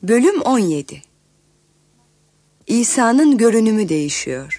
Bölüm 17. İsa'nın görünümü değişiyor.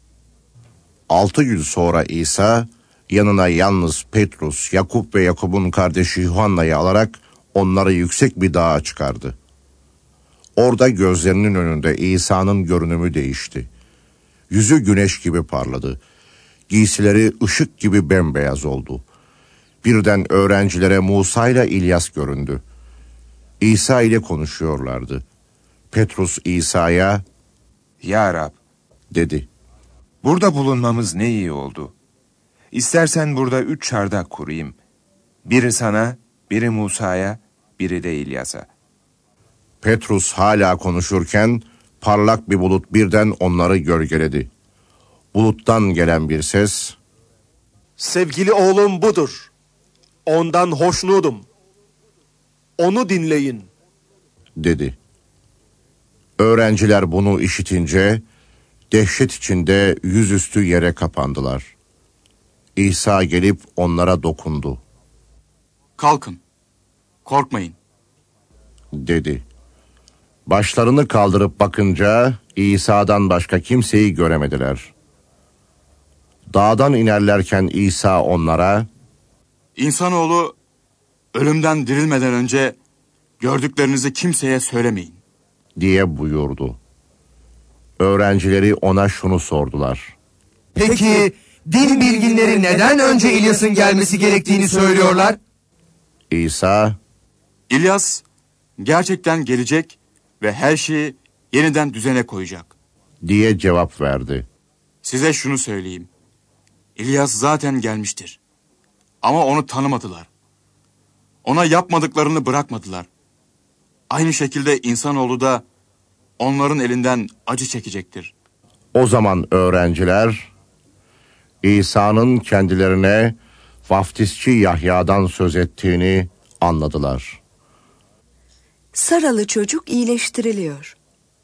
6 gün sonra İsa yanına yalnız Petrus, Yakup ve Yakup'un kardeşi Yuhanna'yı alarak onları yüksek bir dağa çıkardı. Orada gözlerinin önünde İsa'nın görünümü değişti. Yüzü güneş gibi parladı. Giysileri ışık gibi bembeyaz oldu. Birden öğrencilere Musa ile İlyas göründü. İsa ile konuşuyorlardı. Petrus İsa'ya, "Ya Rab," dedi. "burada bulunmamız ne iyi oldu. İstersen burada 3 çardak kurayım. Biri sana, biri Musa'ya, biri de İlyas'a." Petrus hala konuşurken parlak bir bulut birden onları gölgeledi. Buluttan gelen bir ses, "Sevgili oğlum budur. Ondan hoşnutum. Onu dinleyin." dedi. Öğrenciler bunu işitince dehşet içinde yüzüstü yere kapandılar. İsa gelip onlara dokundu, "Kalkın, korkmayın." dedi. Başlarını kaldırıp bakınca İsa'dan başka kimseyi göremediler. Dağdan inerlerken İsa onlara, İnsanoğlu ölümden dirilmeden önce gördüklerinizi kimseye söylemeyin diye buyurdu. Öğrencileri ona şunu sordular. Peki din bilginleri neden önce İlyas'ın gelmesi gerektiğini söylüyorlar? İsa, İlyas gerçekten gelecek ve her şeyi yeniden düzene koyacak. diye cevap verdi. Size şunu söyleyeyim. İlyas zaten gelmiştir. Ama onu tanımadılar. Ona yapmadıklarını bırakmadılar. Aynı şekilde insanoğlu da onların elinden acı çekecektir. O zaman öğrenciler İsa'nın kendilerine vaftizçi Yahya'dan söz ettiğini anladılar. Saralı çocuk iyileştiriliyor.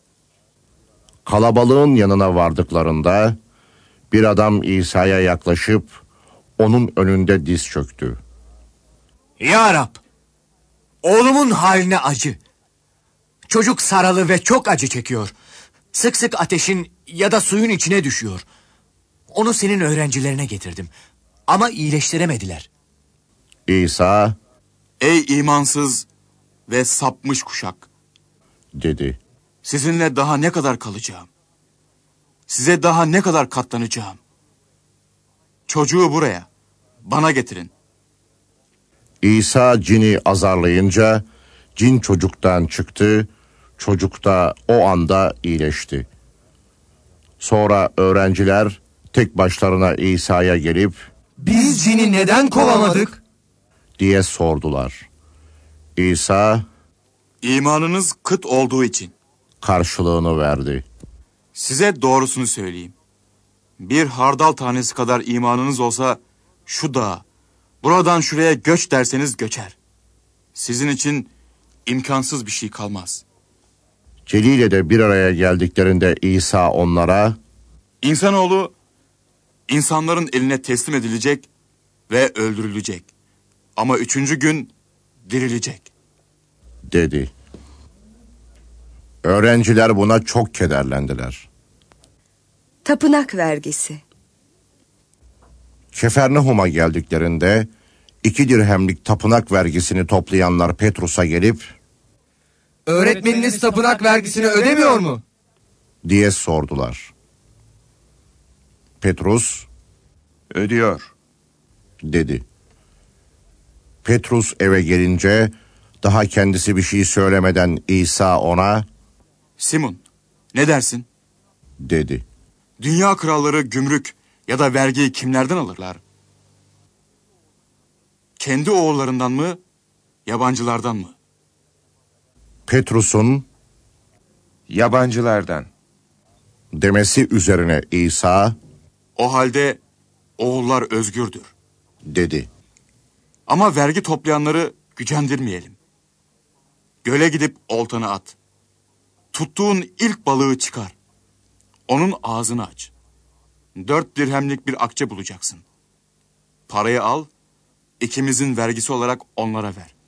Kalabalığın yanına vardıklarında bir adam İsa'ya yaklaşıp onun önünde diz çöktü. Ya Rab, oğlumun haline acı. Çocuk saralı ve çok acı çekiyor. Sık sık ateşin ya da suyun içine düşüyor. Onu senin öğrencilerine getirdim. Ama iyileştiremediler. İsa, Ey imansız ve sapmış kuşak! dedi. Sizinle daha ne kadar kalacağım? Size daha ne kadar katlanacağım? Çocuğu buraya, bana getirin. İsa cini azarlayınca cin çocuktan çıktı, çocuk da o anda iyileşti. Sonra öğrenciler tek başlarına İsa'ya gelip Biz cini neden kovamadık? diye sordular. İsa İmanınız kıt olduğu için. karşılığını verdi. Size doğrusunu söyleyeyim. Bir hardal tanesi kadar imanınız olsa şu dağa, buradan şuraya göç derseniz göçer. Sizin için imkansız bir şey kalmaz. Celil'e de bir araya geldiklerinde İsa onlara, İnsanoğlu insanların eline teslim edilecek ve öldürülecek. Ama 3. gün dirilecek. dedi. Öğrenciler buna çok kederlendiler. Tapınak vergisi. Kefernahum'a geldiklerinde 2 dirhemlik tapınak vergisini toplayanlar Petrus'a gelip Öğretmeniniz tapınak vergisini ödemiyor mu? diye sordular. Petrus, "Ödüyor." dedi. Petrus eve gelince daha kendisi bir şey söylemeden İsa ona, Simon, ne dersin? dedi. Dünya kralları gümrük ya da vergiyi kimlerden alırlar? Kendi oğullarından mı, yabancılardan mı? Petrus'un "Yabancılardan." demesi üzerine İsa, O halde oğullar özgürdür. dedi. Ama vergi toplayanları gücendirmeyelim. Göle gidip oltanı at. Tuttuğun ilk balığı çıkar. Onun ağzını aç. 4 dirhemlik bir akçe bulacaksın. Parayı al, ikimizin vergisi olarak onlara ver.